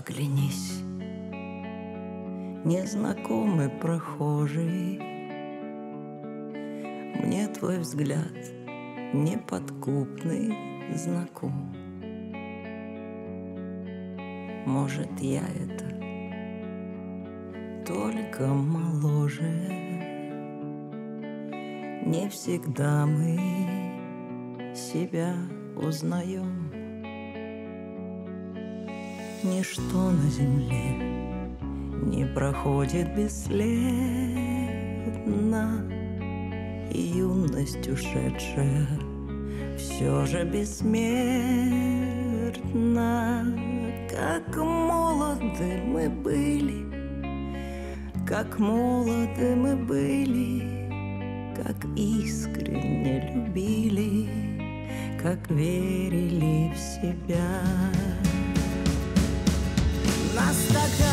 Оглянись, незнакомый прохожий, мне твой взгляд неподкупный знаком. Может, я это только моложе. Не всегда мы себя узнаем. Ничто на земле не проходит бесследно, и юность ушедшая все же бессмертна. Как молоды мы были, как молоды мы были, как искренне любили, как верили в себя. Нас так